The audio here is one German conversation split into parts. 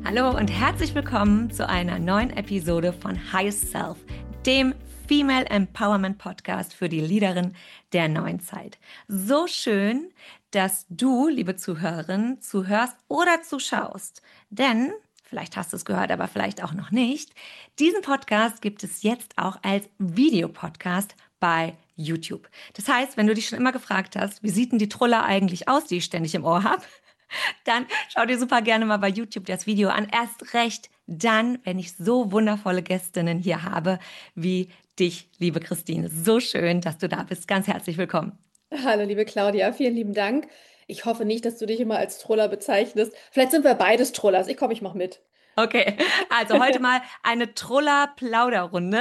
Hallo und herzlich willkommen zu einer neuen Episode von Highest Self, dem Female Empowerment Podcast für die Leaderin der neuen Zeit. So schön, dass du, liebe Zuhörerin, zuhörst oder zuschaust. Denn, vielleicht hast du es gehört, aber vielleicht auch noch nicht, diesen Podcast gibt es jetzt auch als Videopodcast bei YouTube. Das heißt, wenn du dich schon immer gefragt hast, wie sieht denn die Trulla eigentlich aus, die ich ständig im Ohr habe, dann schau dir super gerne mal bei YouTube das Video an. Erst recht dann, wenn ich so wundervolle Gästinnen hier habe, wie dich, liebe Christine. So schön, dass du da bist. Ganz herzlich willkommen. Hallo, liebe Claudia, vielen lieben Dank. Ich hoffe nicht, dass du dich immer als Troller bezeichnest. Vielleicht sind wir beides Trollers. Ich mach mit. Okay, also heute mal eine Troller-Plauderrunde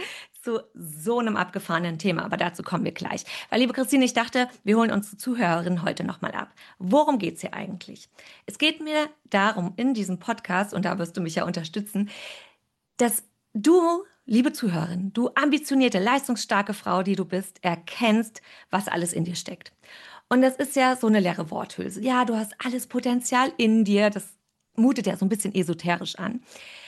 zu so einem abgefahrenen Thema, aber dazu kommen wir gleich. Weil, liebe Christine, ich dachte, wir holen unsere Zuhörerin heute nochmal ab. Worum geht's hier eigentlich? Es geht mir darum, in diesem Podcast, und da wirst du mich ja unterstützen, dass du, liebe Zuhörerin, du ambitionierte, leistungsstarke Frau, die du bist, erkennst, was alles in dir steckt. Und das ist ja so eine leere Worthülse. Ja, du hast alles Potenzial in dir. Das mutet ja so ein bisschen esoterisch an.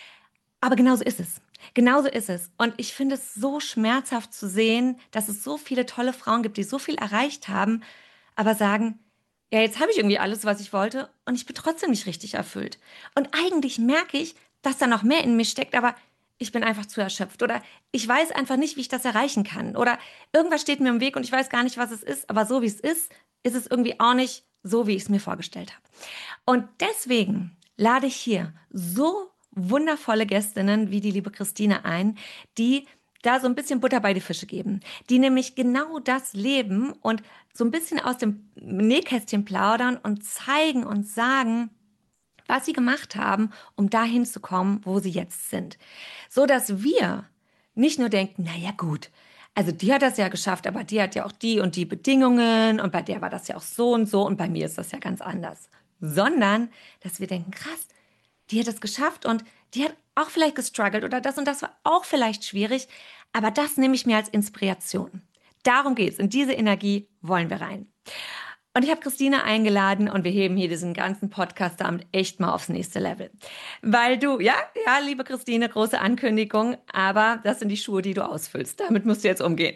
Aber genauso ist es. Genauso ist es. Und ich finde es so schmerzhaft zu sehen, dass es so viele tolle Frauen gibt, die so viel erreicht haben, aber sagen, ja, jetzt habe ich irgendwie alles, was ich wollte und ich bin trotzdem nicht richtig erfüllt. Und eigentlich merke ich, dass da noch mehr in mir steckt, aber ich bin einfach zu erschöpft oder ich weiß einfach nicht, wie ich das erreichen kann oder irgendwas steht mir im Weg und ich weiß gar nicht, was es ist, aber so wie es ist es irgendwie auch nicht so, wie ich es mir vorgestellt habe. Und deswegen lade ich hier so wundervolle Gästinnen wie die liebe Christine ein, die da so ein bisschen Butter bei die Fische geben, die nämlich genau das leben und so ein bisschen aus dem Nähkästchen plaudern und zeigen und sagen, was sie gemacht haben, um dahin zu kommen, wo sie jetzt sind. So dass wir nicht nur denken, na ja, gut, also die hat das ja geschafft, aber die hat ja auch die und die Bedingungen und bei der war das ja auch so und bei mir ist das ja ganz anders. Sondern, dass wir denken, krass, die hat es geschafft und die hat auch vielleicht gestruggelt oder das und das war auch vielleicht schwierig, aber das nehme ich mir als Inspiration. Darum geht's. In diese Energie wollen wir rein. Und ich habe Christine eingeladen und wir heben hier diesen ganzen Podcast-Abend echt mal aufs nächste Level. Weil du, ja, liebe Christine, große Ankündigung, aber das sind die Schuhe, die du ausfüllst. Damit musst du jetzt umgehen.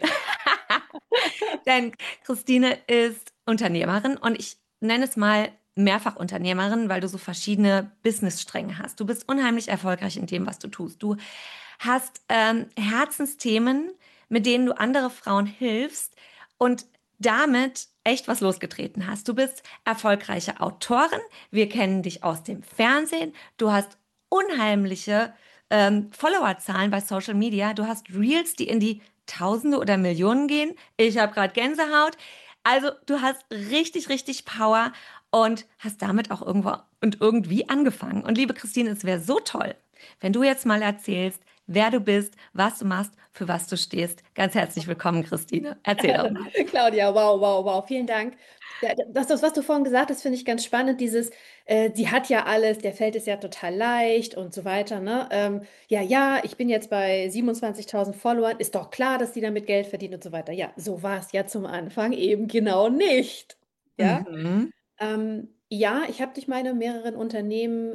Denn Christine ist Unternehmerin und ich nenne es mal Mehrfachunternehmerin, weil du so verschiedene Businessstränge hast. Du bist unheimlich erfolgreich in dem, was du tust. Du hast Herzensthemen, mit denen du andere Frauen hilfst und damit echt was losgetreten hast. Du bist erfolgreiche Autorin. Wir kennen dich aus dem Fernsehen. Du hast unheimliche Followerzahlen bei Social Media. Du hast Reels, die in die Tausende oder Millionen gehen. Ich habe gerade Gänsehaut. Also du hast richtig, richtig Power und hast damit auch irgendwo und irgendwie angefangen. Und liebe Christine, es wäre so toll, wenn du jetzt mal erzählst, wer du bist, was du machst, für was du stehst. Ganz herzlich willkommen, Christine. Erzähl doch mal. Claudia, wow, wow, wow, vielen Dank. Ja, das, was du vorhin gesagt hast, finde ich ganz spannend. Die hat ja alles, der fällt es ja total leicht und so weiter, ne? Ja, ich bin jetzt bei 27.000 Followern. Ist doch klar, dass die damit Geld verdienen und so weiter. Ja, so war es ja zum Anfang eben genau nicht. Ja. Mhm. Ja, ich habe durch meine mehreren Unternehmen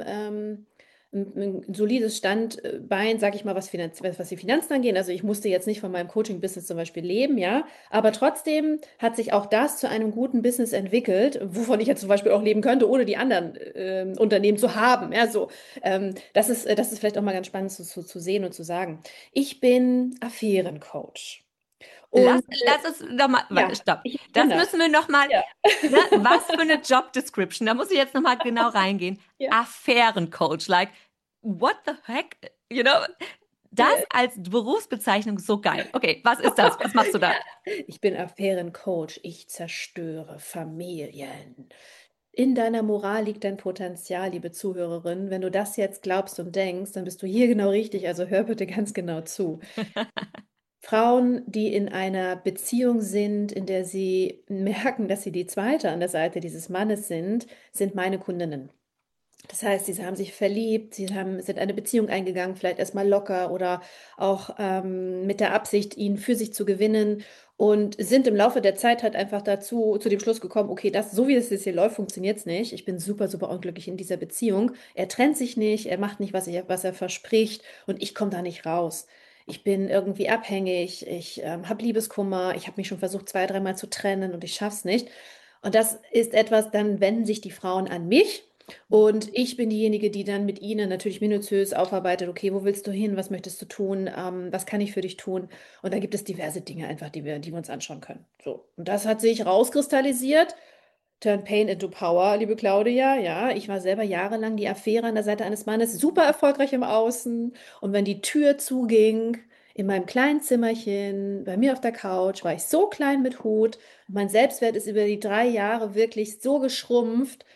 ein solides Standbein, sag ich mal, was die Finanzen angeht. Also ich musste jetzt nicht von meinem Coaching-Business zum Beispiel leben, ja, aber trotzdem hat sich auch das zu einem guten Business entwickelt, wovon ich jetzt zum Beispiel auch leben könnte, ohne die anderen Unternehmen zu haben. Ja, so. Das ist vielleicht auch mal ganz spannend zu sehen und zu sagen. Ich bin Affärencoach. Lass, Und lass es noch mal, warte, ja, stopp. ich bin Das das. müssen wir noch mal, Ja. ne, was für eine Job Description? Da muss ich jetzt noch mal genau reingehen. Ja. Affärencoach, like, what the heck? You know, das als Berufsbezeichnung so geil. Okay, was ist das? Was machst du da? Ja, ich bin Affärencoach. Ich zerstöre Familien. In deiner Moral liegt dein Potenzial, liebe Zuhörerin. Wenn du das jetzt glaubst und denkst, dann bist du hier genau richtig. Also hör bitte ganz genau zu. Frauen, die in einer Beziehung sind, in der sie merken, dass sie die Zweite an der Seite dieses Mannes sind, sind meine Kundinnen. Das heißt, sie haben sich verliebt, sind eine Beziehung eingegangen, vielleicht erstmal locker oder auch mit der Absicht, ihn für sich zu gewinnen und sind im Laufe der Zeit halt einfach zu dem Schluss gekommen, okay, so wie es jetzt hier läuft, funktioniert es nicht. Ich bin super, super unglücklich in dieser Beziehung. Er trennt sich nicht, er macht nicht, was er verspricht und ich komme da nicht raus. Ich bin irgendwie abhängig, ich habe Liebeskummer, ich habe mich schon versucht, zwei, dreimal zu trennen und ich schaff's nicht. Und das ist etwas, dann wenden sich die Frauen an mich. Und ich bin diejenige, die dann mit ihnen natürlich minutiös aufarbeitet, okay, wo willst du hin, was möchtest du tun, was kann ich für dich tun? Und da gibt es diverse Dinge einfach, die wir uns anschauen können. So. Und das hat sich rauskristallisiert. Turn Pain into Power, liebe Claudia. Ja, ich war selber jahrelang die Affäre an der Seite eines Mannes, super erfolgreich im Außen. Und wenn die Tür zuging, in meinem kleinen Zimmerchen, bei mir auf der Couch, war ich so klein mit Hut. Mein Selbstwert ist über die 3 Jahre wirklich so geschrumpft.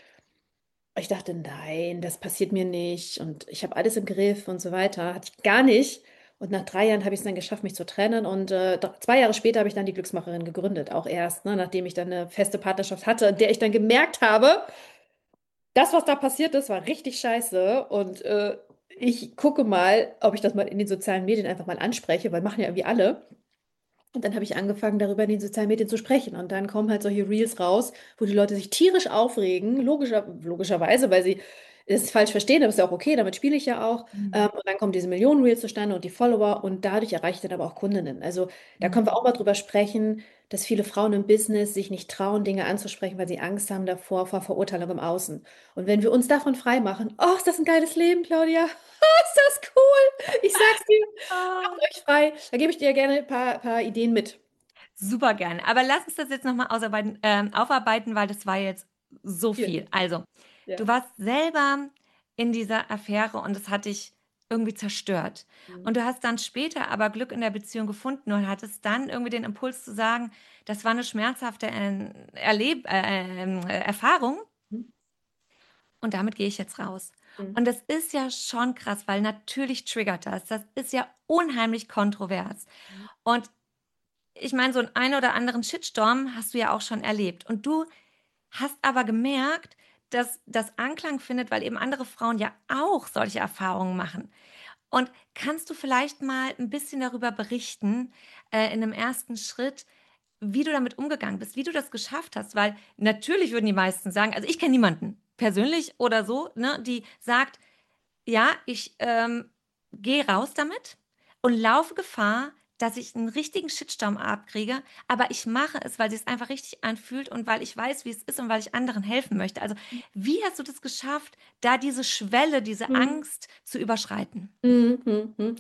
Ich dachte, nein, das passiert mir nicht und ich habe alles im Griff und so weiter. Hatte ich gar nicht. Und nach 3 Jahren habe ich es dann geschafft, mich zu trennen. Und 2 Jahre später habe ich dann die Glücksmacherin gegründet. Auch erst, ne, nachdem ich dann eine feste Partnerschaft hatte, in der ich dann gemerkt habe, das, was da passiert ist, war richtig scheiße. Und ich gucke mal, ob ich das mal in den sozialen Medien einfach mal anspreche, weil machen ja irgendwie alle. Und dann habe ich angefangen, darüber in den sozialen Medien zu sprechen. Und dann kommen halt solche Reels raus, wo die Leute sich tierisch aufregen, logischerweise, weil sie es falsch verstehen, aber ist ja auch okay, damit spiele ich ja auch. Mhm. Und dann kommen diese Millionen-Reels zustande und die Follower und dadurch erreiche ich dann aber auch Kundinnen. Also da können wir auch mal drüber sprechen, dass viele Frauen im Business sich nicht trauen, Dinge anzusprechen, weil sie Angst haben davor, vor Verurteilung im Außen. Und wenn wir uns davon frei machen, oh, ist das ein geiles Leben, Claudia? Ist das cool? Ich sag's dir, Ah. euch frei. Da gebe ich dir gerne ein paar Ideen mit. Super gerne. Aber lass uns das jetzt nochmal aufarbeiten, weil das war jetzt so viel. Viel. Also, du Ja. warst selber in dieser Affäre und es hat dich irgendwie zerstört. Mhm. Und du hast dann später aber Glück in der Beziehung gefunden und hattest dann irgendwie den Impuls zu sagen, das war eine schmerzhafte Erfahrung und damit gehe ich jetzt raus. Mhm. Und das ist ja schon krass, weil natürlich triggert das. Das ist ja unheimlich kontrovers. Und ich meine, so einen oder anderen Shitstorm hast du ja auch schon erlebt. Und du hast aber gemerkt, dass das Anklang findet, weil eben andere Frauen ja auch solche Erfahrungen machen. Und kannst du vielleicht mal ein bisschen darüber berichten, in einem ersten Schritt, wie du damit umgegangen bist, wie du das geschafft hast? Weil natürlich würden die meisten sagen, also ich kenne niemanden persönlich oder so, ne, die sagt, ja, ich gehe raus damit und laufe Gefahr, dass ich einen richtigen Shitstorm abkriege, aber ich mache es, weil sie es einfach richtig anfühlt und weil ich weiß, wie es ist und weil ich anderen helfen möchte. Also, wie hast du das geschafft, da diese Schwelle, diese Mhm. Angst zu überschreiten? Mhm, mhm, mhm.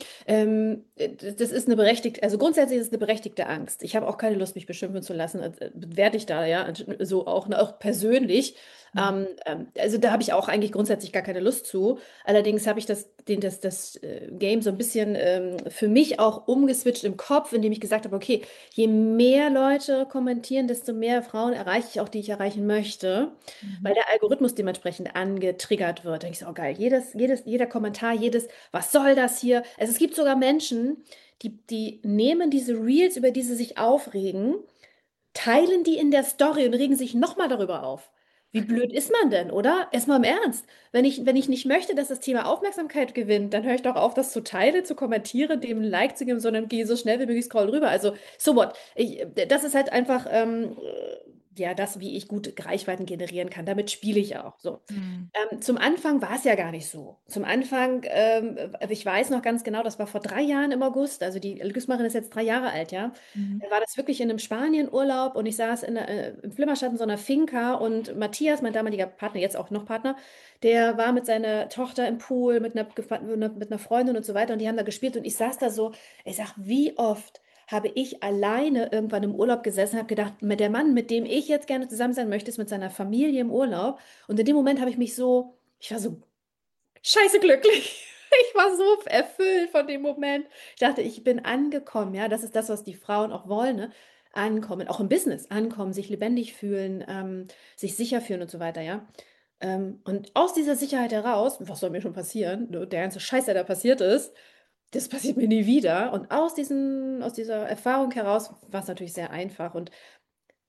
Das ist eine berechtigte, also grundsätzlich ist es eine berechtigte Angst. Ich habe auch keine Lust, mich beschimpfen zu lassen, werde ich da, ja, so auch, ne, auch persönlich. Also da habe ich auch eigentlich grundsätzlich gar keine Lust zu. Allerdings habe ich das Game so ein bisschen für mich auch umgeswitcht im Kopf, indem ich gesagt habe, okay, je mehr Leute kommentieren, desto mehr Frauen erreiche ich auch, die ich erreichen möchte, weil Mhm. der Algorithmus dementsprechend angetriggert wird. Da denke ich so, oh geil, jeder Kommentar, was soll das hier? Also es gibt sogar Menschen, die nehmen diese Reels, über die sie sich aufregen, teilen die in der Story und regen sich nochmal darüber auf. Wie blöd ist man denn, oder? Erstmal im Ernst. Wenn ich nicht möchte, dass das Thema Aufmerksamkeit gewinnt, dann höre ich doch auf, das zu teilen, zu kommentieren, dem ein Like zu geben, sondern gehe so schnell wie möglich scroll rüber. Also, so what? Das ist halt einfach, ja, das, wie ich gut Reichweiten generieren kann. Damit spiele ich auch. So. Mhm. Zum Anfang war es ja gar nicht so. Zum Anfang, ich weiß noch ganz genau, das war vor 3 Jahren im August, also die Glücksmacherin ist jetzt 3 Jahre alt, ja. Mhm. Da war das wirklich in einem Spanienurlaub und ich saß im Flimmerschatten so einer Finca und Matthias, mein damaliger Partner, jetzt auch noch Partner, der war mit seiner Tochter im Pool, mit einer Freundin und so weiter und die haben da gespielt und ich saß da so, ich sag, wie oft habe ich alleine irgendwann im Urlaub gesessen und habe gedacht, mit der Mann, mit dem ich jetzt gerne zusammen sein möchte, ist mit seiner Familie im Urlaub. Und in dem Moment habe ich war so scheiße glücklich. Ich war so erfüllt von dem Moment. Ich dachte, ich bin angekommen. Ja, das ist das, was die Frauen auch wollen. Ne? Ankommen, auch im Business ankommen, sich lebendig fühlen, sich sicher fühlen und so weiter. Ja. Und aus dieser Sicherheit heraus, was soll mir schon passieren? Ne, der ganze Scheiß, der da passiert ist, das passiert mir nie wieder. Und aus dieser Erfahrung heraus war es natürlich sehr einfach. Und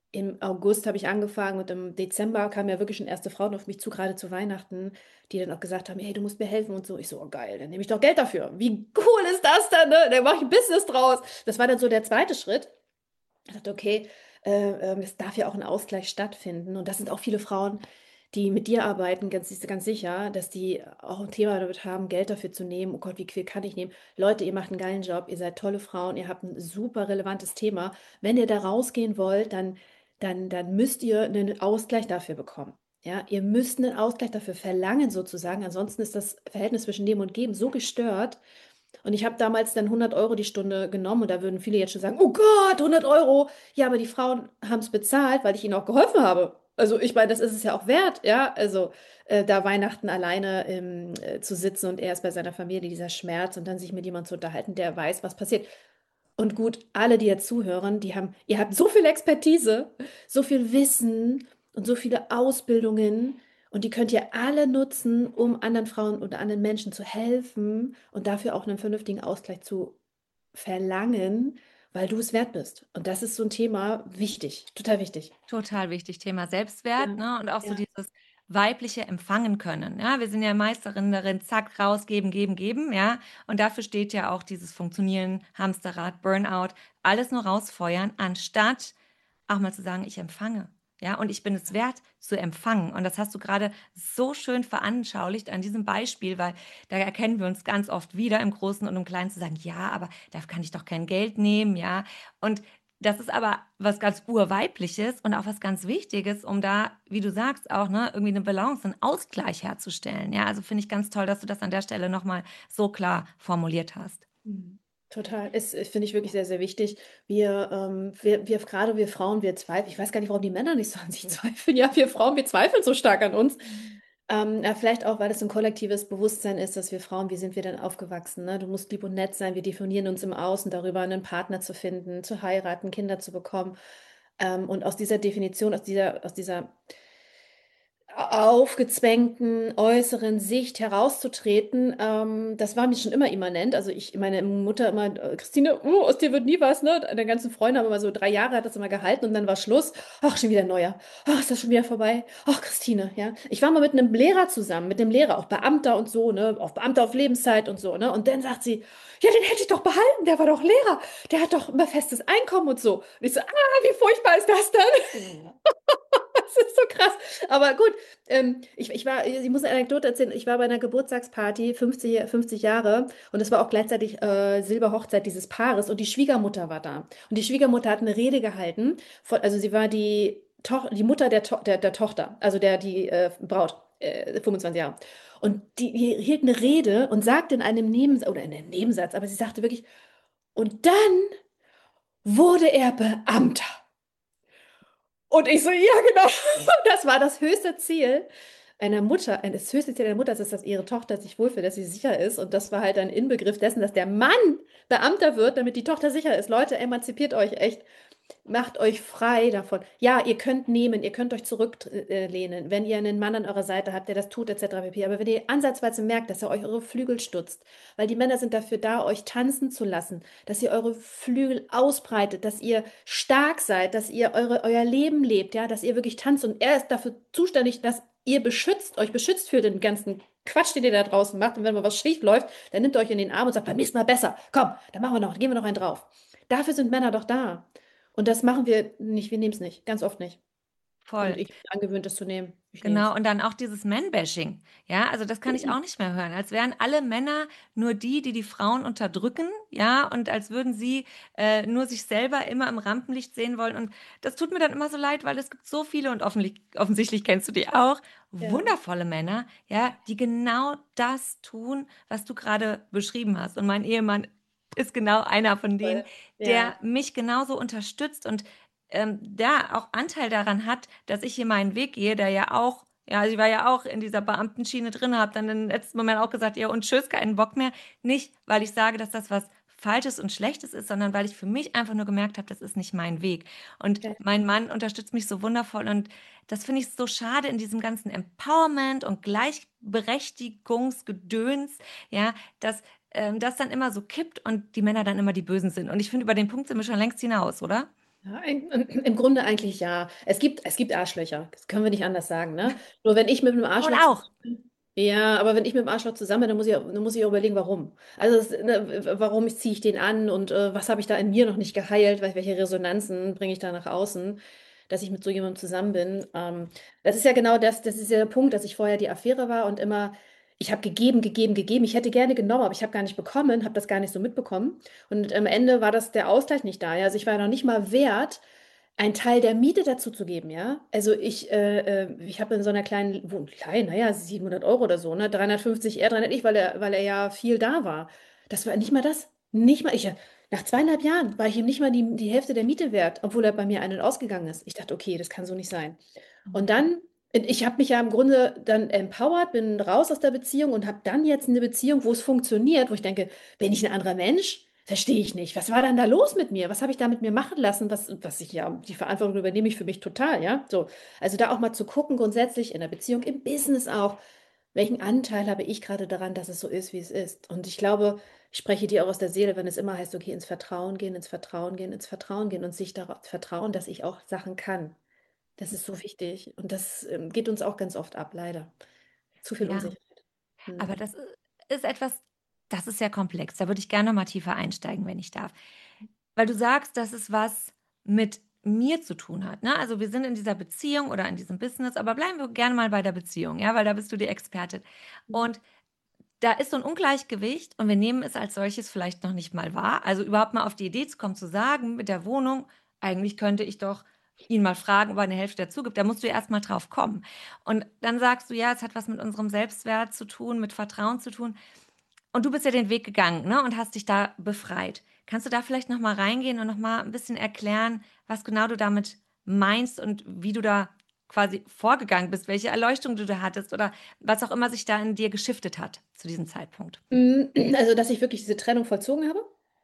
Im August habe ich angefangen und im Dezember kamen ja wirklich schon erste Frauen auf mich zu, gerade zu Weihnachten, die dann auch gesagt haben, hey, du musst mir helfen und so. Ich so, oh geil, dann nehme ich doch Geld dafür. Wie cool ist das denn, ne? Dann mache ich ein Business draus. Das war dann so der zweite Schritt. Ich dachte, okay, es darf ja auch ein Ausgleich stattfinden. Und das sind auch viele Frauen, die mit dir arbeiten, ganz sicher, dass die auch ein Thema damit haben, Geld dafür zu nehmen. Oh Gott, wie viel kann ich nehmen? Leute, ihr macht einen geilen Job, ihr seid tolle Frauen, ihr habt ein super relevantes Thema. Wenn ihr da rausgehen wollt, dann müsst ihr einen Ausgleich dafür bekommen. Ja, ihr müsst einen Ausgleich dafür verlangen, sozusagen. Ansonsten ist das Verhältnis zwischen Nehmen und Geben so gestört. Und ich habe damals dann 100 € die Stunde genommen und da würden viele jetzt schon sagen, oh Gott, 100 €. Ja, aber die Frauen haben es bezahlt, weil ich ihnen auch geholfen habe. Also ich meine, das ist es ja auch wert, ja. Also da Weihnachten alleine zu sitzen und er ist bei seiner Familie, dieser Schmerz und dann sich mit jemandem zu unterhalten, der weiß, was passiert. Und gut, alle, die jetzt zuhören, ihr habt so viel Expertise, so viel Wissen und so viele Ausbildungen und die könnt ihr alle nutzen, um anderen Frauen oder anderen Menschen zu helfen und dafür auch einen vernünftigen Ausgleich zu verlangen, weil du es wert bist. Und das ist so ein Thema wichtig, total wichtig. Total wichtig, Thema Selbstwert, Ja, ne? Und auch so ja. dieses weibliche Empfangen können. Ja, wir sind ja Meisterinnen darin, zack, rausgeben, geben, geben, ja. Und dafür steht ja auch dieses Funktionieren, Hamsterrad, Burnout, alles nur rausfeuern, anstatt auch mal zu sagen, ich empfange. Ja, und ich bin es wert zu empfangen. Und das hast du gerade so schön veranschaulicht an diesem Beispiel, weil da erkennen wir uns ganz oft wieder im Großen und im Kleinen zu sagen, ja, aber da kann ich doch kein Geld nehmen, ja. Und das ist aber was ganz Urweibliches und auch was ganz Wichtiges, um da, wie du sagst, auch ne, irgendwie eine Balance, einen Ausgleich herzustellen. Ja, also finde ich ganz toll, dass du das an der Stelle nochmal so klar formuliert hast. Mhm. Total. Finde ich wirklich sehr, sehr wichtig. Gerade wir Frauen, wir zweifeln. Ich weiß gar nicht, warum die Männer nicht so an sich zweifeln. Ja, wir Frauen, wir zweifeln so stark an uns. Ja, vielleicht auch, weil es ein kollektives Bewusstsein ist, dass wir Frauen, wie sind wir denn aufgewachsen? Ne? Du musst lieb und nett sein. Wir definieren uns im Außen darüber, einen Partner zu finden, zu heiraten, Kinder zu bekommen. Und aus dieser Definition, aus dieser aufgezwängten äußeren Sicht herauszutreten, das war mir schon immer immanent. Also meine Mutter immer, Christine, aus dir wird nie was, ne? Deine ganzen Freunde haben immer so 3 Jahre hat das immer gehalten und dann war Schluss. Ach, schon wieder ein neuer. Ach, ist das schon wieder vorbei? Ach, Christine, ja. Ich war mal mit einem Lehrer zusammen, mit dem Lehrer, auch Beamter und so, ne? Auch Beamter auf Lebenszeit und so, ne? Und dann sagt sie, ja, den hätte ich doch behalten, der war doch Lehrer, der hat doch immer festes Einkommen und so. Und ich so, wie furchtbar ist das denn? Das ist so krass. Aber gut, ich muss eine Anekdote erzählen. Ich war bei einer Geburtstagsparty, 50 Jahre, und es war auch gleichzeitig Silberhochzeit dieses Paares und die Schwiegermutter war da. Und die Schwiegermutter hat eine Rede gehalten. Also sie war die Mutter der Tochter, also die Braut, 25 Jahre. Und die hielt eine Rede und sagte in einem Nebensatz, aber sie sagte wirklich, und dann wurde er Beamter. Und ich so, ja, genau. Das war das höchste Ziel einer Mutter. Das höchste Ziel einer Mutter ist, dass ihre Tochter sich wohlfühlt, dass sie sicher ist. Und das war halt ein Inbegriff dessen, dass der Mann Beamter wird, damit die Tochter sicher ist. Leute, emanzipiert euch echt. Macht euch frei davon. Ja, ihr könnt nehmen, ihr könnt euch zurücklehnen, wenn ihr einen Mann an eurer Seite habt, der das tut, etc. pp. Aber wenn ihr ansatzweise merkt, dass er euch eure Flügel stutzt, weil die Männer sind dafür da, euch tanzen zu lassen, dass ihr eure Flügel ausbreitet, dass ihr stark seid, dass ihr euer Leben lebt, ja, dass ihr wirklich tanzt und er ist dafür zuständig, dass ihr euch beschützt für den ganzen Quatsch, den ihr da draußen macht. Und wenn mal was schief läuft, dann nimmt er euch in den Arm und sagt, beim nächsten Mal besser. Komm, dann machen wir noch, gehen wir noch einen drauf. Dafür sind Männer doch da. Und das machen wir nicht, wir nehmen es nicht, ganz oft nicht. Und Voll. ich bin angewöhnt, das zu nehmen. Ich nehme Genau, es. und dann auch dieses Man-Bashing. Ja, also das kann ich auch nicht mehr hören. Als wären alle Männer nur die, die die Frauen unterdrücken, ja, und als würden sie nur sich selber immer im Rampenlicht sehen wollen. Und das tut mir dann immer so leid, weil es gibt so viele und offensichtlich kennst du die auch, Ja, wundervolle Männer, ja, die genau das tun, was du gerade beschrieben hast. Und mein Ehemann ist genau einer von denen, voll. Ja, der mich genauso unterstützt und da auch Anteil daran hat, dass ich hier meinen Weg gehe, der ja auch, ja, also ich war ja auch in dieser Beamtenschiene drin, habe dann im letzten Moment auch gesagt, ja, und tschüss, keinen Bock mehr. Nicht, weil ich sage, dass das was Falsches und Schlechtes ist, sondern weil ich für mich einfach nur gemerkt habe, das ist nicht mein Weg. Und ja, mein Mann unterstützt mich so wundervoll und das finde ich so schade in diesem ganzen Empowerment und Gleichberechtigungsgedöns, ja, dass das dann immer so kippt und die Männer dann immer die Bösen sind. Und ich finde, über den Punkt sind wir schon längst hinaus, oder? Ja, im Grunde eigentlich ja. Es gibt Arschlöcher. Das können wir nicht anders sagen, ne? Nur wenn ich mit einem Frauen Arschloch auch. zusammen bin, ja, aber wenn ich mit dem Arschloch zusammen bin, dann muss ich auch überlegen, warum. Also, warum ziehe ich den an und was habe ich da in mir noch nicht geheilt, welche Resonanzen bringe ich da nach außen, dass ich mit so jemandem zusammen bin. Das ist ja genau das ist ja der Punkt, dass ich vorher die Affäre war und immer, ich habe gegeben, gegeben, gegeben. Ich hätte gerne genommen, aber ich habe gar nicht bekommen, habe das gar nicht so mitbekommen. Und am Ende war das der Ausgleich nicht da. Ja? Also ich war noch nicht mal wert, einen Teil der Miete dazu zu geben, ja. Also ich habe in so einer kleinen, naja, 700 € oder so, ne, 350 er, 300 ich, weil er ja viel da war. Das war nicht mal das. Nicht mal, nach 2,5 Jahren war ich ihm nicht mal die Hälfte der Miete wert, obwohl er bei mir ein- und ausgegangen ist. Ich dachte, okay, das kann so nicht sein. Und dann, ich habe mich ja im Grunde dann empowered, bin raus aus der Beziehung und habe dann jetzt eine Beziehung, wo es funktioniert, wo ich denke, bin ich ein anderer Mensch? Verstehe ich nicht. Was war denn da los mit mir? Was habe ich da mit mir machen lassen? Was ich ja, die Verantwortung übernehme ich für mich total, ja. So. Also da auch mal zu gucken, grundsätzlich in der Beziehung, im Business auch, welchen Anteil habe ich gerade daran, dass es so ist, wie es ist? Und ich glaube, ich spreche dir auch aus der Seele, wenn es immer heißt, okay, ins Vertrauen gehen, ins Vertrauen gehen, ins Vertrauen gehen und sich darauf vertrauen, dass ich auch Sachen kann. Das ist so wichtig. Und das geht uns auch ganz oft ab, leider. Zu viel Ja, Unsicherheit. aber Hm. das ist etwas, das ist sehr komplex. Da würde ich gerne noch mal tiefer einsteigen, wenn ich darf. Weil du sagst, dass es was mit mir zu tun hat, ne? Also wir sind in dieser Beziehung oder in diesem Business, aber bleiben wir gerne mal bei der Beziehung, ja, weil da bist du die Expertin. Und da ist so ein Ungleichgewicht und wir nehmen es als solches vielleicht noch nicht mal wahr. Also überhaupt mal auf die Idee zu kommen, zu sagen, mit der Wohnung, eigentlich könnte ich doch ihn mal fragen, ob er eine Hälfte dazu gibt. Da musst du ja erst mal drauf kommen. Und dann sagst du, ja, es hat was mit unserem Selbstwert zu tun, mit Vertrauen zu tun. Und du bist ja den Weg gegangen, ne, und hast dich da befreit. Kannst du da vielleicht noch mal reingehen und noch mal ein bisschen erklären, was genau du damit meinst und wie du da quasi vorgegangen bist, welche Erleuchtung du da hattest oder was auch immer sich da in dir geschiftet hat zu diesem Zeitpunkt? Also, dass ich wirklich diese Trennung vollzogen habe?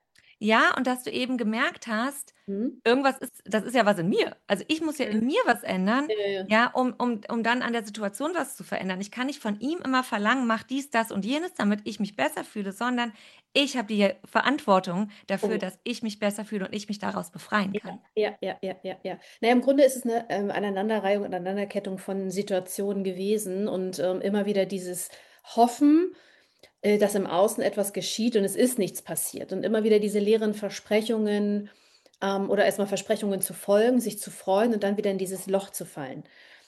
Ja, und dass du eben gemerkt hast, Mhm. irgendwas ist, das ist ja was in mir. Also ich muss ja Ja, in mir was ändern, ja, ja. ja, um dann an der Situation was zu verändern. Ich kann nicht von ihm immer verlangen, mach dies, das und jenes, damit ich mich besser fühle, sondern ich habe die Verantwortung dafür, Oh. dass ich mich besser fühle und ich mich daraus befreien Ja, kann. ja, ja, ja, ja, ja. Naja, im Grunde ist es eine Aneinanderreihung, Aneinanderkettung von Situationen gewesen und immer wieder dieses Hoffen, dass im Außen etwas geschieht und es ist nichts passiert. Und immer wieder diese leeren Versprechungen oder erstmal Versprechungen zu folgen, sich zu freuen und dann wieder in dieses Loch zu fallen.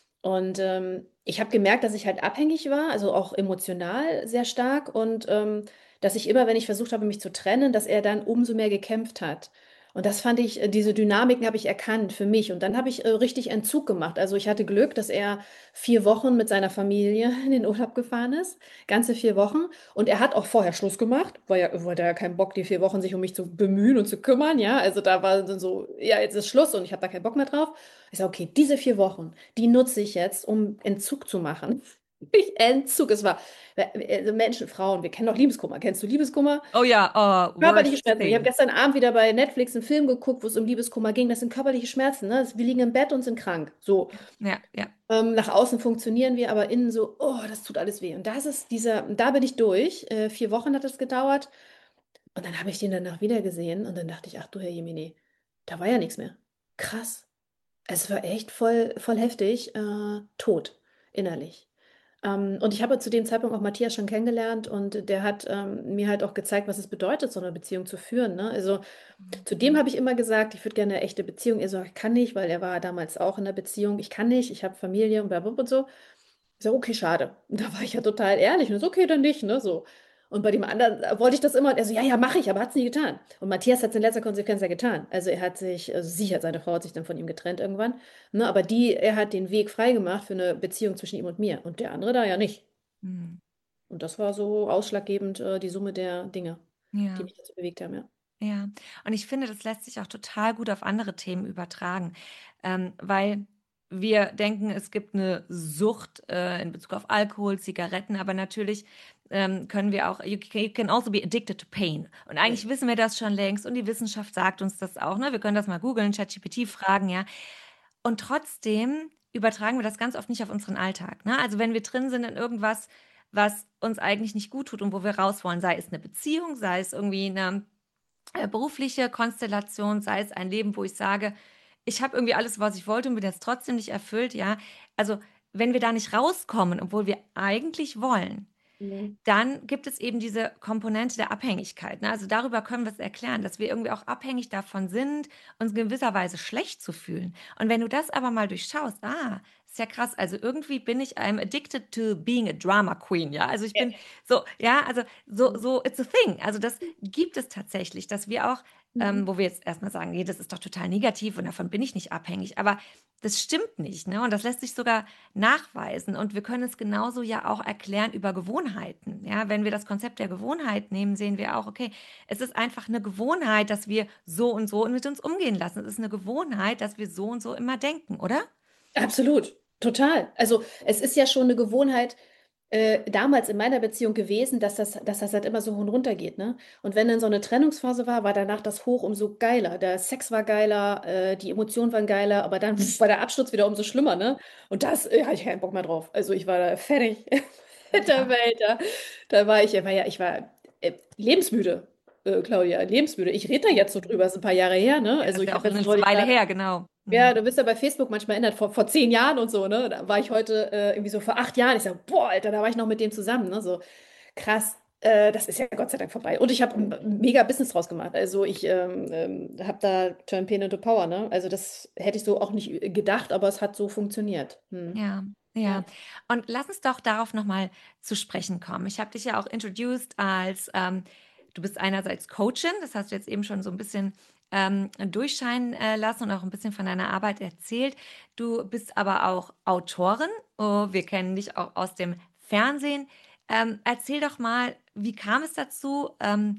Und ich habe gemerkt, dass ich halt abhängig war, also auch emotional sehr stark und dass ich immer, wenn ich versucht habe, mich zu trennen, dass er dann umso mehr gekämpft hat. Und das fand ich, diese Dynamiken habe ich erkannt für mich. Und dann habe ich richtig Entzug gemacht. Also ich hatte Glück, dass er 4 Wochen mit seiner Familie in den Urlaub gefahren ist. Ganze 4 Wochen. Und er hat auch vorher Schluss gemacht, weil er wollte ja keinen Bock, die 4 Wochen sich um mich zu bemühen und zu kümmern. Ja, also da war dann so, ja, jetzt ist Schluss und ich habe da keinen Bock mehr drauf. Ich sage, okay, diese 4 Wochen, die nutze ich jetzt, um Entzug zu machen. Ich Entzug, es war also Menschen, Frauen, wir kennen doch Liebeskummer. Kennst du Liebeskummer? Oh ja, oh, Körperliche worst Schmerzen. Ich habe thing. gestern Abend wieder bei Netflix einen Film geguckt, wo es um Liebeskummer ging. Das sind körperliche Schmerzen, ne? Wir liegen im Bett und sind krank. So. Ja, ja. Nach außen funktionieren wir, aber innen so, oh, das tut alles weh. Und da bin ich durch. 4 Wochen hat es gedauert. Und dann habe ich den danach wieder gesehen und dann dachte ich, ach du Herr Jemine, da war ja nichts mehr. Krass. Es war echt voll, voll heftig, tot, innerlich. Und ich habe zu dem Zeitpunkt auch Matthias schon kennengelernt und der hat mir halt auch gezeigt, was es bedeutet, so eine Beziehung zu führen. Ne? Also zu dem habe ich immer gesagt, ich würde gerne eine echte Beziehung. Er so, ich kann nicht, weil er war damals auch in einer Beziehung. Ich kann nicht, ich habe Familie und blablabla und so. Ich sage, okay, schade. Und da war ich ja total ehrlich. Und er so, okay, dann nicht, ne, so. Und bei dem anderen wollte ich das immer. Und er so, ja, ja, mache ich, aber hat es nie getan. Und Matthias hat es in letzter Konsequenz ja getan. Also er hat sich, also sicher, seine Frau hat sich dann von ihm getrennt irgendwann. Ne, aber er hat den Weg freigemacht für eine Beziehung zwischen ihm und mir. Und der andere da ja nicht. Hm. Und das war so ausschlaggebend, die Summe der Dinge, die Ja. mich dazu bewegt haben, ja. Ja, und ich finde, das lässt sich auch total gut auf andere Themen übertragen, weil wir denken, es gibt eine Sucht in Bezug auf Alkohol, Zigaretten, aber natürlich können wir auch, you can also be addicted to pain. Und Ja. eigentlich wissen wir das schon längst und die Wissenschaft sagt uns das auch, ne? Wir können das mal googeln, ChatGPT fragen, ja. Und trotzdem übertragen wir das ganz oft nicht auf unseren Alltag, ne? Also wenn wir drin sind in irgendwas, was uns eigentlich nicht gut tut und wo wir raus wollen, sei es eine Beziehung, sei es irgendwie eine berufliche Konstellation, sei es ein Leben, wo ich sage, ich habe irgendwie alles, was ich wollte und bin jetzt trotzdem nicht erfüllt, ja. Also, wenn wir da nicht rauskommen, obwohl wir eigentlich wollen, Mhm. dann gibt es eben diese Komponente der Abhängigkeit. Ne? Also darüber können wir es erklären, dass wir irgendwie auch abhängig davon sind, uns in gewisser Weise schlecht zu fühlen. Und wenn du das aber mal durchschaust, ist ja krass. Also irgendwie bin ich I'm addicted to being a drama queen. Ja, also ich Ja. bin so, ja, also so, it's a thing. Also das gibt es tatsächlich, dass wir auch, Mhm. wo wir jetzt erstmal sagen, nee, das ist doch total negativ und davon bin ich nicht abhängig. Aber das stimmt nicht, ne? Und das lässt sich sogar nachweisen. Und wir können es genauso ja auch erklären über Gewohnheiten. Ja, wenn wir das Konzept der Gewohnheit nehmen, sehen wir auch, okay, es ist einfach eine Gewohnheit, dass wir so und so mit uns umgehen lassen. Es ist eine Gewohnheit, dass wir so und so immer denken, oder? Absolut, total. Also es ist ja schon eine Gewohnheit damals in meiner Beziehung gewesen, dass das halt immer so hoch und runter geht, ne? Und wenn dann so eine Trennungsphase war, war danach das Hoch umso geiler. Der Sex war geiler, die Emotionen waren geiler, aber dann war der Absturz wieder umso schlimmer, ne? Und das hatte ich keinen Bock mehr drauf. Also ich war da fertig mit der Ja. Welt. Da war ich lebensmüde, Claudia, lebensmüde. Ich rede da jetzt so drüber, ist ein paar Jahre her, ne? Ja, das Also ist ich ja auch habe jetzt eine neulich Weile gerade her, genau. ja, du bist ja bei Facebook manchmal erinnert, vor 10 Jahren und so, ne? Da war ich heute irgendwie so vor 8 Jahren. Ich sag, boah, Alter, da war ich noch mit dem zusammen, ne? So krass. Das ist ja Gott sei Dank vorbei. Und ich habe ein mega Business draus gemacht. Also ich habe da Turn Pain into Power, ne? Also das hätte ich so auch nicht gedacht, aber es hat so funktioniert. Hm. Ja, ja. Ja. Und lass uns doch darauf nochmal zu sprechen kommen. Ich habe dich ja auch introduced als, du bist einerseits Coachin, das hast du jetzt eben schon so ein bisschen durchscheinen lassen und auch ein bisschen von deiner Arbeit erzählt. Du bist aber auch Autorin. Oh, wir kennen dich auch aus dem Fernsehen. Erzähl doch mal, wie kam es dazu?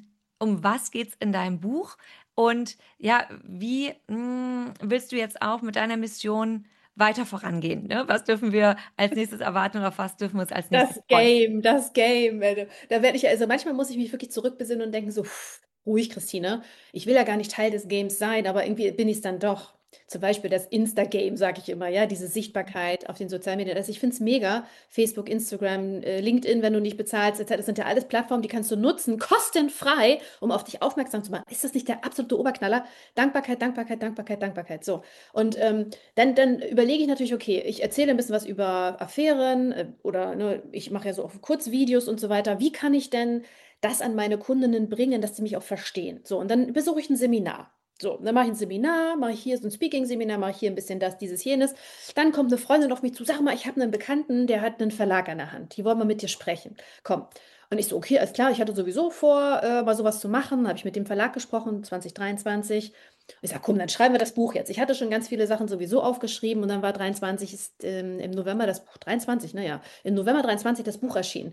Um was geht's in deinem Buch? Und ja, wie willst du jetzt auch mit deiner Mission weiter vorangehen? Ne? Was dürfen wir als nächstes erwarten oder auf was dürfen wir uns als nächstes Das freuen? Game, das Game. Da werde ich, also manchmal muss ich mich wirklich zurückbesinnen und denken so, ruhig, Christine. Ich will ja gar nicht Teil des Games sein, aber irgendwie bin ich es dann doch. Zum Beispiel das Insta-Game, sage ich immer, ja, diese Sichtbarkeit auf den sozialen Medien. Also ich finde es mega. Facebook, Instagram, LinkedIn, wenn du nicht bezahlst, etc. Das sind ja alles Plattformen, die kannst du nutzen, kostenfrei, um auf dich aufmerksam zu machen. Ist das nicht der absolute Oberknaller? Dankbarkeit, Dankbarkeit, Dankbarkeit, Dankbarkeit. So. Und dann überlege ich natürlich, okay, ich erzähle ein bisschen was über Affären oder ne, ich mache ja so auch Kurzvideos und so weiter. Wie kann ich denn das an meine Kundinnen bringen, dass sie mich auch verstehen? So, und dann besuche ich ein Seminar. So, dann mache ich ein Seminar, mache ich hier so ein Speaking-Seminar, mache ich hier ein bisschen das, dieses, jenes. Dann kommt eine Freundin auf mich zu, sag mal, ich habe einen Bekannten, der hat einen Verlag an der Hand. Die wollen mal mit dir sprechen. Komm. Und ich so, okay, alles klar, ich hatte sowieso vor, mal sowas zu machen. Habe ich mit dem Verlag gesprochen, 2023. Ich sag, komm, dann schreiben wir das Buch jetzt. Ich hatte schon ganz viele Sachen sowieso aufgeschrieben und dann war 23, ist im November das Buch, 23, naja, im November 23 das Buch erschienen.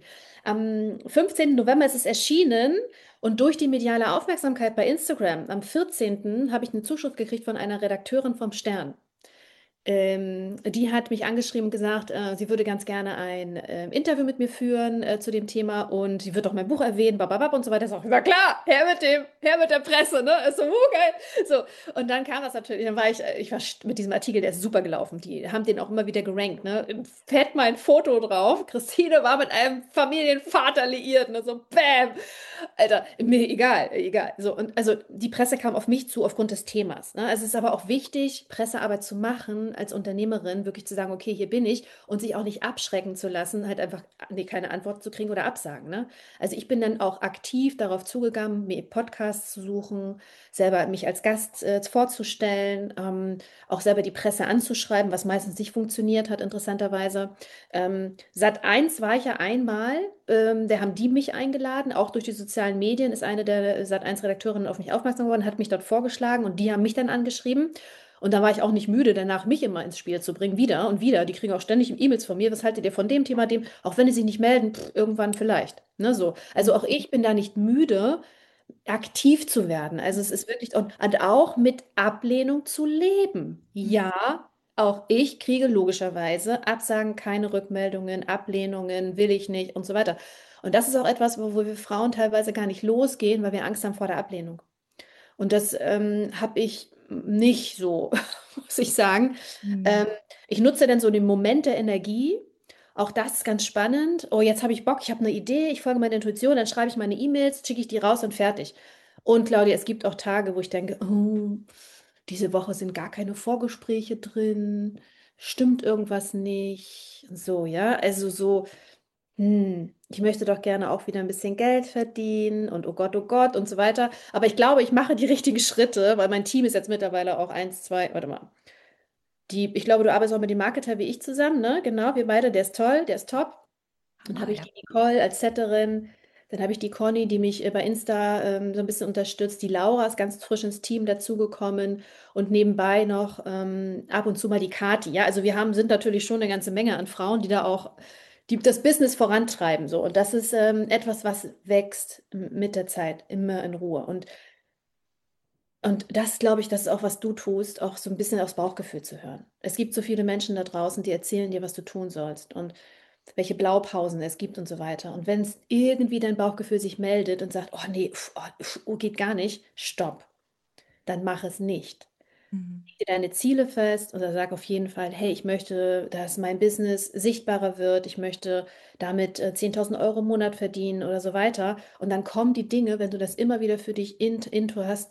Am 15. November ist es erschienen und durch die mediale Aufmerksamkeit bei Instagram, am 14. habe ich eine Zuschrift gekriegt von einer Redakteurin vom Stern. Die hat mich angeschrieben und gesagt, sie würde ganz gerne ein Interview mit mir führen zu dem Thema und sie wird auch mein Buch erwähnen, bababab und so weiter. Sag, war klar, her mit der Presse, ne? Ist so, geil. So, und dann kam das natürlich, dann war ich war mit diesem Artikel, der ist super gelaufen. Die haben den auch immer wieder gerankt, ne? Fett mein Foto drauf. Christine war mit einem Familienvater liiert, ne? So, bam! Alter, mir egal, egal. So, und also die Presse kam auf mich zu aufgrund des Themas. Ne? Also es ist aber auch wichtig, Pressearbeit zu machen als Unternehmerin, wirklich zu sagen, okay, hier bin ich und sich auch nicht abschrecken zu lassen, halt einfach nee, keine Antwort zu kriegen oder Absagen. Ne? Also ich bin dann auch aktiv darauf zugegangen, mir Podcasts zu suchen, selber mich als Gast vorzustellen, auch selber die Presse anzuschreiben, was meistens nicht funktioniert hat, interessanterweise. Sat.1 war ich ja einmal, da haben die mich eingeladen, auch durch die sozialen Medien ist eine der Sat.1 Redakteurinnen auf mich aufmerksam geworden, hat mich dort vorgeschlagen und die haben mich dann angeschrieben. Und da war ich auch nicht müde, danach mich immer ins Spiel zu bringen, wieder und wieder. Die kriegen auch ständig E-Mails von mir. Was haltet ihr von dem Thema, dem? Auch wenn die sich nicht melden, irgendwann vielleicht. Ne, so. Also auch ich bin da nicht müde, aktiv zu werden. Also es ist wirklich, und auch mit Ablehnung zu leben. Ja, auch ich kriege logischerweise Absagen, keine Rückmeldungen, Ablehnungen, will ich nicht und so weiter. Und das ist auch etwas, wo wir Frauen teilweise gar nicht losgehen, weil wir Angst haben vor der Ablehnung. Und das habe ich nicht so, muss ich sagen. Ähm, Mhm. Ich nutze dann so den Moment der Energie. Auch das ist ganz spannend. Oh, jetzt habe ich Bock, ich habe eine Idee, ich folge meiner Intuition, dann schreibe ich meine E-Mails, schicke ich die raus und fertig. Und Claudia, es gibt auch Tage, wo ich denke, oh, diese Woche sind gar keine Vorgespräche drin, stimmt irgendwas nicht, so, ja, also so, ich möchte doch gerne auch wieder ein bisschen Geld verdienen und oh Gott und so weiter. Aber ich glaube, ich mache die richtigen Schritte, weil mein Team ist jetzt mittlerweile auch eins, zwei, warte mal. Ich glaube, du arbeitest auch mit dem Marketer wie ich zusammen, ne? Genau, wir beide, der ist toll, der ist top. Dann Hammer, habe ich ja. die Nicole als Setterin. Dann habe ich die Conny, die mich bei Insta so ein bisschen unterstützt. Die Laura ist ganz frisch ins Team dazugekommen. Und nebenbei noch ab und zu mal die Kati. Ja, also sind natürlich schon eine ganze Menge an Frauen, die da auch das Business vorantreiben. So. Und das ist etwas, was wächst mit der Zeit, immer in Ruhe. Und das, glaube ich, das ist auch, was du tust, auch so ein bisschen aufs Bauchgefühl zu hören. Es gibt so viele Menschen da draußen, die erzählen dir, was du tun sollst und welche Blaupausen es gibt und so weiter. Und wenn es irgendwie dein Bauchgefühl sich meldet und sagt, oh nee, geht gar nicht, stopp, dann mach es nicht. Mhm. Leg dir deine Ziele fest oder sag auf jeden Fall, hey, ich möchte, dass mein Business sichtbarer wird, ich möchte damit 10.000 Euro im Monat verdienen oder so weiter. Und dann kommen die Dinge, wenn du das immer wieder für dich into hast,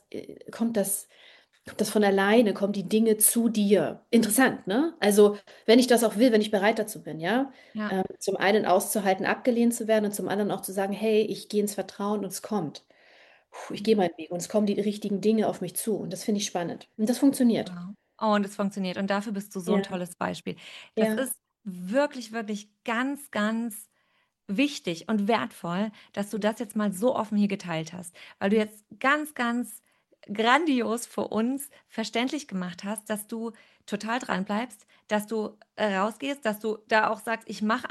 kommt das von alleine, kommen die Dinge zu dir. Interessant, ne? Also, wenn ich das auch will, wenn ich bereit dazu bin, ja. Ja. Zum einen auszuhalten, abgelehnt zu werden und zum anderen auch zu sagen, hey, ich gehe ins Vertrauen und es kommt. Ich gehe Mhm. meinen Weg und es kommen die richtigen Dinge auf mich zu und das finde ich spannend. Und das funktioniert. Wow. Oh, und es funktioniert. Und dafür bist du so ein Ja, tolles Beispiel. Das ja. ist wirklich, wirklich ganz, ganz wichtig und wertvoll, dass du das jetzt mal so offen hier geteilt hast, weil du jetzt ganz, ganz grandios für uns verständlich gemacht hast, dass du total dran bleibst, dass du rausgehst, dass du da auch sagst,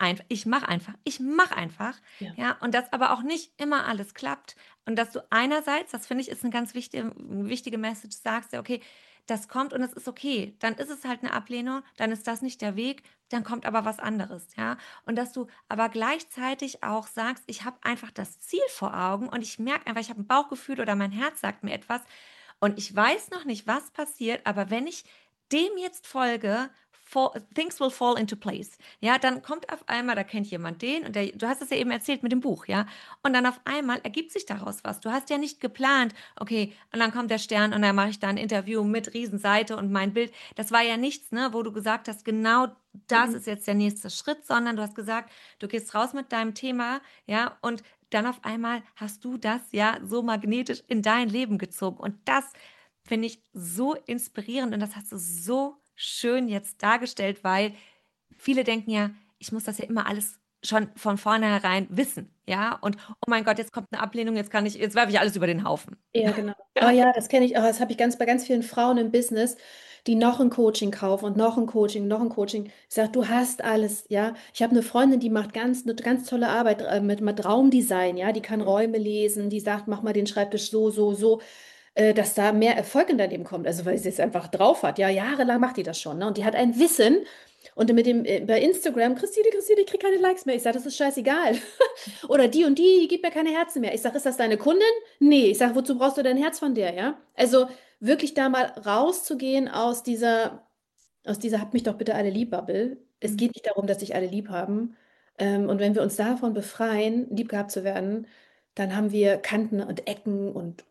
ich mach einfach, Ja. ja, und dass aber auch nicht immer alles klappt und dass du einerseits, das finde ich, ist eine ganz wichtige Message, sagst ja, okay, das kommt und es ist okay, dann ist es halt eine Ablehnung, dann ist das nicht der Weg, dann kommt aber was anderes, ja, und dass du aber gleichzeitig auch sagst, ich habe einfach das Ziel vor Augen und ich merke einfach, ich habe ein Bauchgefühl oder mein Herz sagt mir etwas und ich weiß noch nicht, was passiert, aber wenn ich dem jetzt folge, things will fall into place. Ja, dann kommt auf einmal, da kennt jemand den und du hast es ja eben erzählt mit dem Buch, ja, und dann auf einmal ergibt sich daraus was. Du hast ja nicht geplant, okay, und dann kommt der Stern und dann mache ich da ein Interview mit Riesenseite und mein Bild. Das war ja nichts, ne, wo du gesagt hast, genau das Mhm. ist jetzt der nächste Schritt, sondern du hast gesagt, du gehst raus mit deinem Thema, ja, und dann auf einmal hast du das ja so magnetisch in dein Leben gezogen. Und das finde ich so inspirierend und das hast du so schön jetzt dargestellt, weil viele denken ja, ich muss das ja immer alles schon von vornherein wissen, ja, und oh mein Gott, jetzt kommt eine Ablehnung, jetzt werfe ich alles über den Haufen. Ja, genau. Oh Ja. ja, das kenne ich. Oh, das habe ich bei ganz vielen Frauen im Business, die noch ein Coaching kaufen und noch ein Coaching, noch ein Coaching. Ich sage, du hast alles, ja. Ich habe eine Freundin, die macht eine ganz tolle Arbeit mit Raumdesign, ja. Die kann Räume lesen, die sagt, mach mal den Schreibtisch so, so, so, dass da mehr Erfolg in dein Leben kommt. Also weil sie es einfach drauf hat. Ja, jahrelang macht die das schon, ne? Und die hat ein Wissen. Und bei Instagram, Christine, ich kriege keine Likes mehr. Ich sage, das ist scheißegal. Oder die und die gibt mir keine Herzen mehr. Ich sage, ist das deine Kundin? Nee. Ich sage, wozu brauchst du dein Herz von der, ja? Also wirklich da mal rauszugehen aus dieser Habt mich doch bitte alle lieb, Bubble. Es geht nicht darum, dass sich alle lieb haben. Und wenn wir uns davon befreien, lieb gehabt zu werden, dann haben wir Kanten und Ecken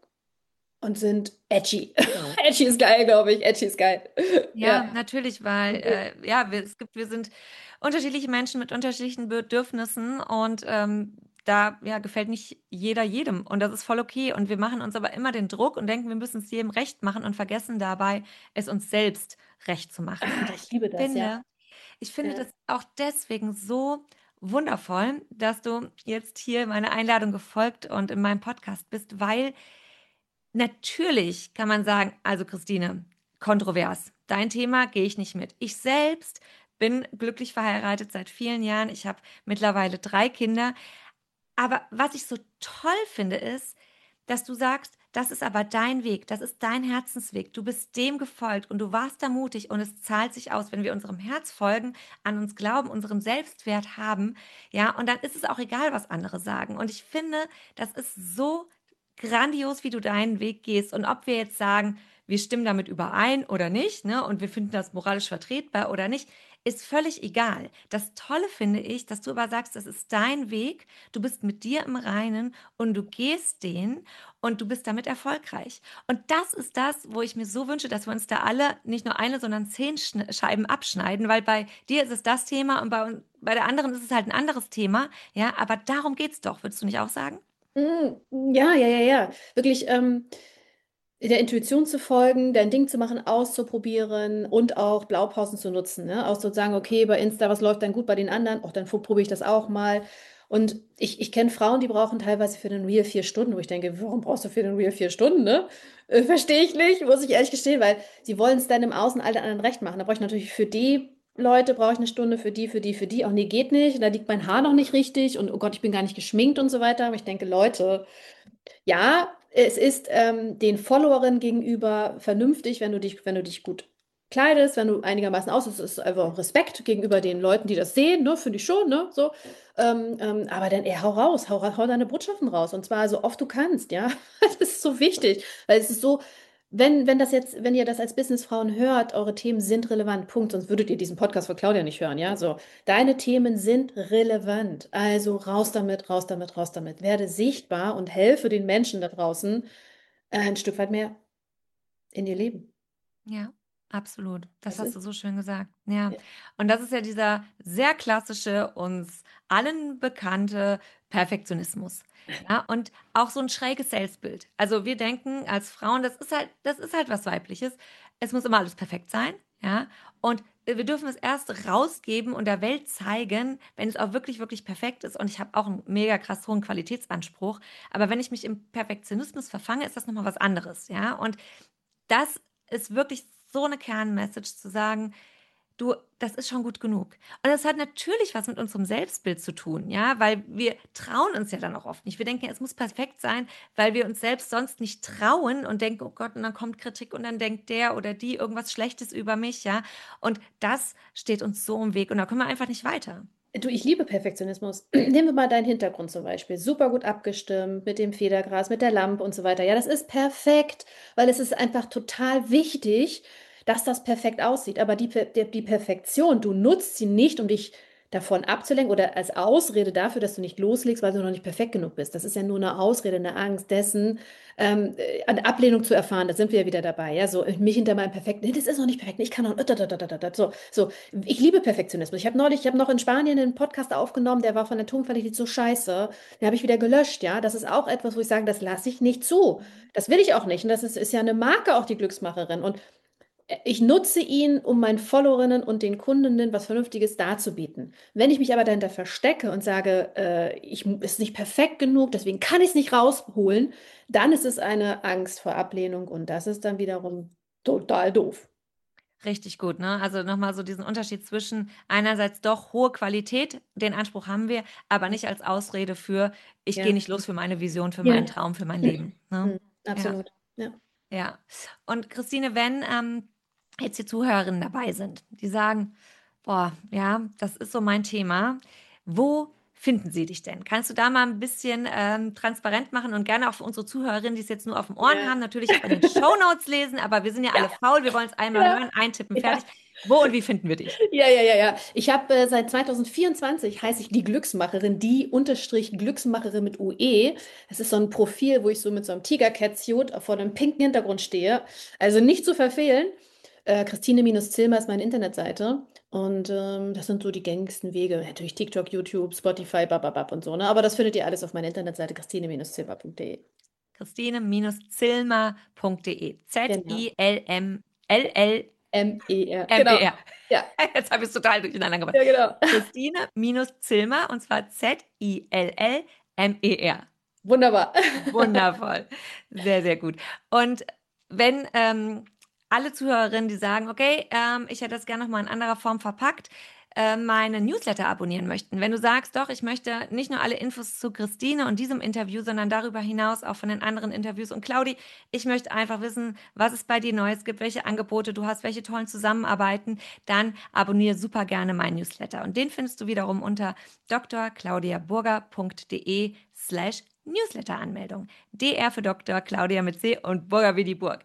und sind edgy. Edgy ist geil, glaube ich. Edgy ist geil. Ja, Ja. natürlich, weil ja, wir sind unterschiedliche Menschen mit unterschiedlichen Bedürfnissen und da ja, gefällt nicht jeder jedem und das ist voll okay. Und wir machen uns aber immer den Druck und denken, wir müssen es jedem recht machen und vergessen dabei, es uns selbst recht zu machen. Und Ah, ich liebe das, ja. ich finde Ja. das auch deswegen so wundervoll, dass du jetzt hier meiner Einladung gefolgt und in meinem Podcast bist, weil natürlich kann man sagen, also Christine, kontrovers. Dein Thema gehe ich nicht mit. Ich selbst bin glücklich verheiratet seit vielen Jahren. Ich habe mittlerweile 3 Kinder. Aber was ich so toll finde, ist, dass du sagst, das ist aber dein Weg, das ist dein Herzensweg. Du bist dem gefolgt und du warst da mutig und es zahlt sich aus, wenn wir unserem Herz folgen, an uns glauben, unseren Selbstwert haben, ja, und dann ist es auch egal, was andere sagen. Und ich finde, das ist so grandios, wie du deinen Weg gehst. Und ob wir jetzt sagen, wir stimmen damit überein oder nicht, ne, und wir finden das moralisch vertretbar oder nicht, ist völlig egal. Das Tolle finde ich, dass du aber sagst, das ist dein Weg, du bist mit dir im Reinen und du gehst den und du bist damit erfolgreich. Und das ist das, wo ich mir so wünsche, dass wir uns da alle nicht nur eine, sondern 10 Scheiben abschneiden, weil bei dir ist es das Thema und bei der anderen ist es halt ein anderes Thema. Ja, aber darum geht's doch, würdest du nicht auch sagen? Ja, ja, ja, ja. Wirklich der Intuition zu folgen, dein Ding zu machen, auszuprobieren und auch Blaupausen zu nutzen. Ne? Auch so zu sagen, okay, bei Insta, was läuft dann gut bei den anderen? Auch dann probiere ich das auch mal. Und ich kenne Frauen, die brauchen teilweise für den Reel 4 Stunden, wo ich denke, warum brauchst du für den Reel 4 Stunden, ne? Verstehe ich nicht, muss ich ehrlich gestehen, weil sie wollen es dann im Außen allen anderen recht machen. Da brauche ich natürlich für die Leute, brauche ich eine Stunde, für die. Auch nee, geht nicht. Da liegt mein Haar noch nicht richtig und oh Gott, ich bin gar nicht geschminkt und so weiter. Aber ich denke, Leute, ja, es ist den Followerinnen gegenüber vernünftig, wenn du dich gut kleidest, wenn du einigermaßen aussiehst, ist einfach Respekt gegenüber den Leuten, die das sehen, ne, finde ich schon, ne, so. Aber dann hau raus, hau deine Botschaften raus und zwar so oft du kannst, ja. Das ist so wichtig, weil es ist so, wenn ihr das als Businessfrauen hört, eure Themen sind relevant, Punkt, sonst würdet ihr diesen Podcast von Claudia nicht hören, ja, so. Deine Themen sind relevant. Also raus damit, raus damit, raus damit. Werde sichtbar und helfe den Menschen da draußen ein Stück weit mehr in ihr Leben. Ja, absolut. Das Das hast ist, du so schön gesagt. Ja. ja. Und das ist ja dieser sehr klassische, uns allen bekannte Perfektionismus. Ja, und auch so ein schräges Selbstbild. Also wir denken als Frauen, das ist halt was Weibliches. Es muss immer alles perfekt sein, ja. Und wir dürfen es erst rausgeben und der Welt zeigen, wenn es auch wirklich, wirklich perfekt ist. Und ich habe auch einen mega krass hohen Qualitätsanspruch. Aber wenn ich mich im Perfektionismus verfange, ist das nochmal was anderes, ja. Und das ist wirklich so eine Kernmessage zu sagen, du, das ist schon gut genug. Und das hat natürlich was mit unserem Selbstbild zu tun, ja, weil wir trauen uns ja dann auch oft nicht. Wir denken, es muss perfekt sein, weil wir uns selbst sonst nicht trauen und denken, oh Gott, und dann kommt Kritik und dann denkt der oder die irgendwas Schlechtes über mich, ja. Und das steht uns so im Weg und da kommen wir einfach nicht weiter. Du, ich liebe Perfektionismus. Nehmen wir mal deinen Hintergrund zum Beispiel. Super gut abgestimmt mit dem Federgras, mit der Lampe und so weiter. Ja, das ist perfekt, weil es ist einfach total wichtig, dass das perfekt aussieht. Aber die Perfektion, du nutzt sie nicht, um dich davon abzulenken oder als Ausrede dafür, dass du nicht loslegst, weil du noch nicht perfekt genug bist. Das ist ja nur eine Ausrede, eine Angst dessen, eine Ablehnung zu erfahren. Da sind wir ja wieder dabei. Ja, so mich hinter meinem Perfekten, nee, das ist noch nicht perfekt, nee, ich kann noch, so. Ich liebe Perfektionismus. Ich habe noch in Spanien einen Podcast aufgenommen, der war von der Tonqualität so scheiße. Den habe ich wieder gelöscht, ja. Das ist auch etwas, wo ich sage, das lasse ich nicht zu. Das will ich auch nicht. Und das ist ja eine Marke, auch die Glücksmacherin. Und ich nutze ihn, um meinen Followerinnen und den Kundinnen was Vernünftiges darzubieten. Wenn ich mich aber dahinter verstecke und sage, ist nicht perfekt genug, deswegen kann ich es nicht rausholen, dann ist es eine Angst vor Ablehnung und das ist dann wiederum total doof. Richtig gut, ne? Also nochmal so diesen Unterschied zwischen einerseits doch hohe Qualität, den Anspruch haben wir, aber nicht als Ausrede für, ich gehe Ja. nicht los für meine Vision, für meinen Ja. Traum, für mein Leben. Ne? Mhm. Ja, Absolut. Ja. ja. Und Christine, wenn jetzt die Zuhörerinnen dabei sind, die sagen, boah, ja, das ist so mein Thema, wo finden sie dich denn? Kannst du da mal ein bisschen transparent machen und gerne auch für unsere Zuhörerinnen, die es jetzt nur auf dem Ohren Ja. haben, natürlich auch in den Shownotes lesen, aber wir sind ja alle Ja. faul, wir wollen es einmal Ja. hören, eintippen, fertig. Ja. Wo und wie finden wir dich? Ja, ja, ja, ja. Ich habe seit 2024 heiße ich die Glücksmacherin, die Unterstrich Glücksmacherin mit UE. Das ist so ein Profil, wo ich so mit so einem Tigercat-Suit vor einem pinken Hintergrund stehe. Also nicht zu verfehlen. Christine-Zilmer ist meine Internetseite. Und das sind so die gängigsten Wege. Natürlich TikTok, YouTube, Spotify, bababab und so. Ne? Aber das findet ihr alles auf meiner Internetseite christine-zilmer.de. Christine-zilmer.de. Genau. Zilmller. MER. Genau. Ja, Jetzt habe ich es total durcheinander gebracht. ja, genau. Christine-Zilmer und zwar Zillmer. Wunderbar. Wundervoll. Sehr, sehr gut. Und wenn alle Zuhörerinnen, die sagen, okay, ich hätte das gerne noch mal in anderer Form verpackt, meine Newsletter abonnieren möchten. Wenn du sagst, doch, ich möchte nicht nur alle Infos zu Christine und diesem Interview, sondern darüber hinaus auch von den anderen Interviews. Und Claudi, ich möchte einfach wissen, was es bei dir Neues gibt, welche Angebote du hast, welche tollen Zusammenarbeiten, dann abonniere super gerne meinen Newsletter. Und den findest du wiederum unter drclaudiaburger.de/newsletter. Newsletter-Anmeldung. DR für Dr. Claudia mit C und Burger wie die Burg.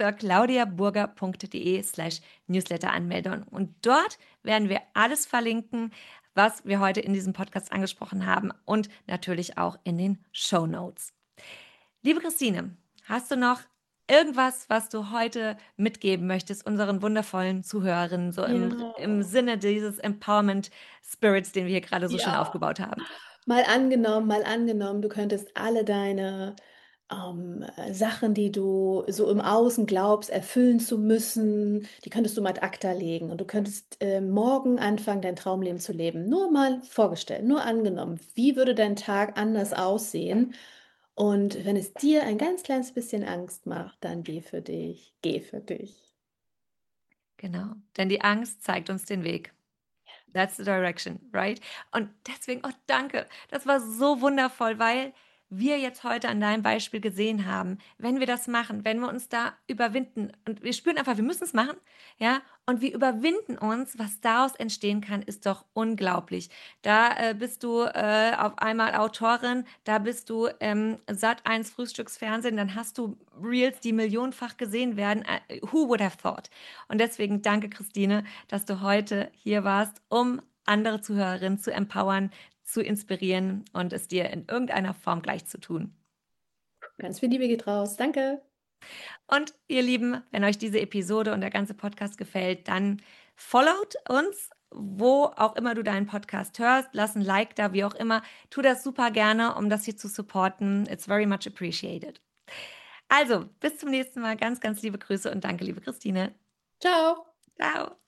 drclaudiaburger.de/Newsletter-Anmeldung. Und dort werden wir alles verlinken, was wir heute in diesem Podcast angesprochen haben und natürlich auch in den Shownotes. Liebe Christine, hast du noch irgendwas, was du heute mitgeben möchtest, unseren wundervollen Zuhörerinnen, so Ja, im Sinne dieses Empowerment Spirits, den wir hier gerade so schön ja. aufgebaut haben? Mal angenommen, du könntest alle deine Sachen, die du so im Außen glaubst, erfüllen zu müssen, die könntest du mal ad acta legen und du könntest morgen anfangen, dein Traumleben zu leben. Nur mal vorgestellt, nur angenommen, wie würde dein Tag anders aussehen? Und wenn es dir ein ganz kleines bisschen Angst macht, dann geh für dich, geh für dich. Genau, denn die Angst zeigt uns den Weg. That's the direction, right? Und deswegen, oh danke, das war so wundervoll, weil wir jetzt heute an deinem Beispiel gesehen haben, wenn wir das machen, wenn wir uns da überwinden und wir spüren einfach, wir müssen es machen, ja, und wir überwinden uns, was daraus entstehen kann, ist doch unglaublich. Da bist du auf einmal Autorin, da bist du Sat.1 Frühstücksfernsehen, dann hast du Reels, die millionenfach gesehen werden. Who would have thought? Und deswegen danke, Christine, dass du heute hier warst, um andere Zuhörerinnen zu empowern, zu inspirieren und es dir in irgendeiner Form gleich zu tun. Ganz viel Liebe geht raus. Danke. Und ihr Lieben, wenn euch diese Episode und der ganze Podcast gefällt, dann followt uns, wo auch immer du deinen Podcast hörst. Lass ein Like da, wie auch immer. Tu das super gerne, um das hier zu supporten. It's very much appreciated. Also, bis zum nächsten Mal. Ganz, ganz liebe Grüße und danke, liebe Christine. Ciao. Ciao.